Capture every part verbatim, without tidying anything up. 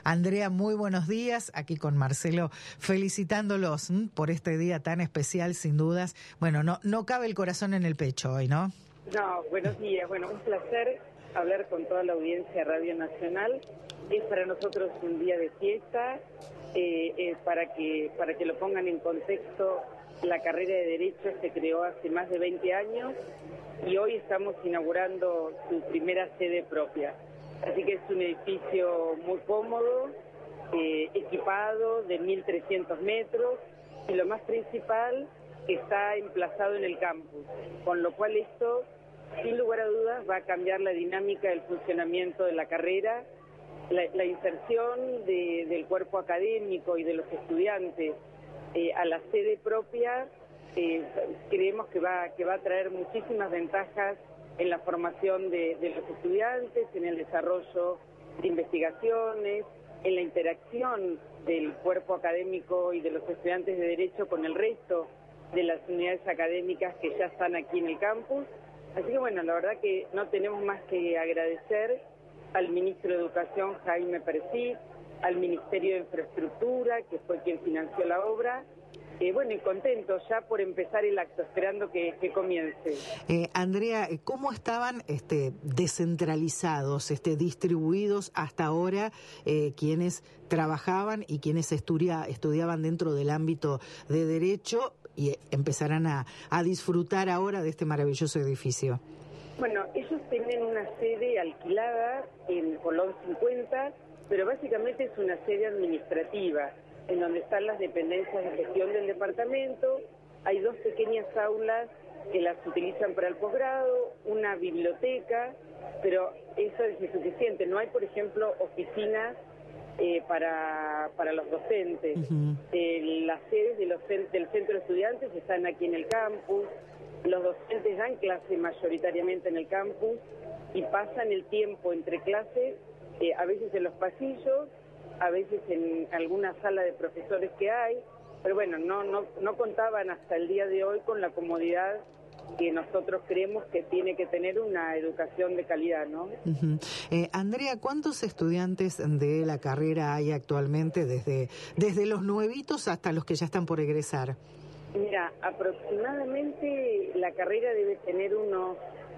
Andrea, muy buenos días. Aquí con Marcelo, felicitándolos ¿m? por este día tan especial, sin dudas. Bueno, no, no cabe el corazón en el pecho hoy, ¿no? No, buenos días. Bueno, un placer hablar con toda la audiencia de Radio Nacional. Es para nosotros un día de fiesta, eh, eh, para que para que lo pongan en contexto. La carrera de Derecho se creó hace más de veinte años y hoy estamos inaugurando su primera sede propia. Así que es un edificio muy cómodo, eh, equipado de mil trescientos metros y lo más principal, está emplazado en el campus, con lo cual esto, sin lugar a dudas, va a cambiar la dinámica del funcionamiento de la carrera, la, la inserción de, del cuerpo académico y de los estudiantes eh, a la sede propia. Eh, creemos que va, que va a traer muchísimas ventajas en la formación de, de los estudiantes, en el desarrollo de investigaciones, en la interacción del cuerpo académico y de los estudiantes de Derecho con el resto de las unidades académicas que ya están aquí en el campus. Así que bueno, la verdad que no tenemos más que agradecer al Ministro de Educación, Jaime Persic, al Ministerio de Infraestructura, que fue quien financió la obra. Eh, bueno, y contentos ya por empezar el acto, esperando que, que comience. Eh, Andrea, ¿cómo estaban este, descentralizados, este, distribuidos hasta ahora eh, quienes trabajaban y quienes estudia, estudiaban dentro del ámbito de Derecho y empezarán a, a disfrutar ahora de este maravilloso edificio? Bueno, ellos tienen una sede alquilada en Colón cincuenta, pero básicamente es una sede administrativa, en donde están las dependencias de gestión del departamento. Hay dos pequeñas aulas que las utilizan para el posgrado, una biblioteca, pero eso es insuficiente. No hay, por ejemplo, oficinas eh, para, para los docentes. Uh-huh. eh, las sedes de los, del centro de estudiantes están aquí en el campus. Los docentes dan clase mayoritariamente en el campus y pasan el tiempo entre clases, eh, a veces en los pasillos, a veces en alguna sala de profesores que hay, pero bueno, no, no, no contaban hasta el día de hoy con la comodidad que nosotros creemos que tiene que tener una educación de calidad, ¿no? Uh-huh. eh, Andrea, ¿cuántos estudiantes de la carrera hay actualmente, desde, desde los nuevitos hasta los que ya están por egresar? Mira, aproximadamente la carrera debe tener unos...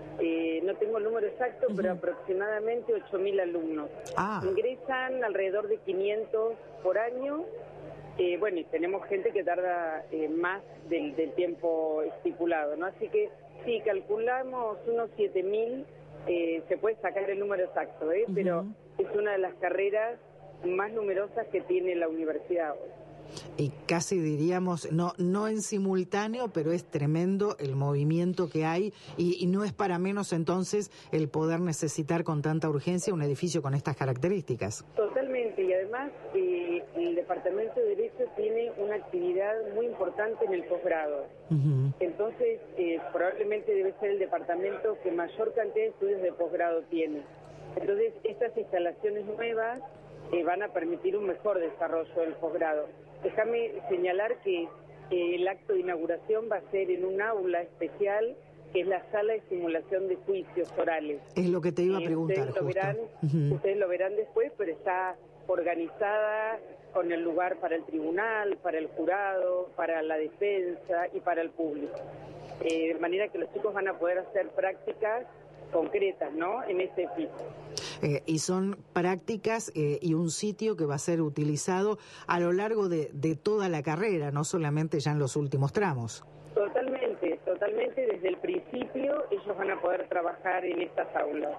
Eh, no tengo el número exacto, uh-huh. pero aproximadamente ocho mil alumnos. Ah. Ingresan alrededor de quinientos por año. Eh, bueno, y tenemos gente que tarda eh, más del, del tiempo estipulado, ¿no? Así que sí, calculamos unos siete mil, eh, se puede sacar el número exacto, ¿eh? Uh-huh. Pero es una de las carreras más numerosas que tiene la universidad hoy. Y casi diríamos, no no en simultáneo, pero es tremendo el movimiento que hay y, y no es para menos entonces el poder necesitar con tanta urgencia un edificio con estas características. Totalmente, y además eh, el Departamento de Derecho tiene una actividad muy importante en el posgrado. Uh-huh. Entonces, eh, probablemente debe ser el departamento que mayor cantidad de estudios de posgrado tiene. Entonces, estas instalaciones nuevas eh, van a permitir un mejor desarrollo del posgrado. Déjame señalar que eh, el acto de inauguración va a ser en un aula especial, que es la sala de simulación de juicios orales. Es lo que te iba a preguntar, ustedes lo justo. verán, uh-huh. Ustedes lo verán después, pero está organizada con el lugar para el tribunal, para el jurado, para la defensa y para el público. Eh, de manera que los chicos van a poder hacer prácticas concretas, ¿no?, en este edificio. Eh, y son prácticas eh, y un sitio que va a ser utilizado a lo largo de, de toda la carrera, no solamente ya en los últimos tramos. Totalmente, totalmente. Desde el principio ellos van a poder trabajar en estas aulas.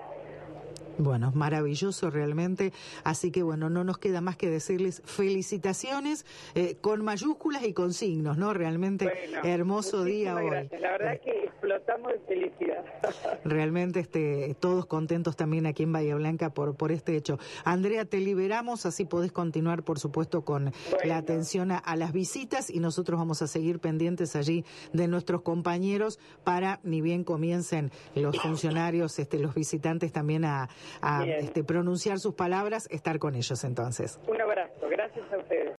Bueno, maravilloso realmente, así que bueno, no nos queda más que decirles felicitaciones eh, con mayúsculas y con signos, ¿no? Realmente bueno, hermoso día hoy. Gracias. La verdad eh, que explotamos de felicidad. Realmente este, todos contentos también aquí en Bahía Blanca por, por este hecho. Andrea, te liberamos, así podés continuar, por supuesto, con bueno. la atención a, a las visitas y nosotros vamos a seguir pendientes allí de nuestros compañeros para, ni bien comiencen los funcionarios, este, los visitantes también a a este, pronunciar sus palabras, estar con ellos entonces. Un abrazo, gracias a ustedes.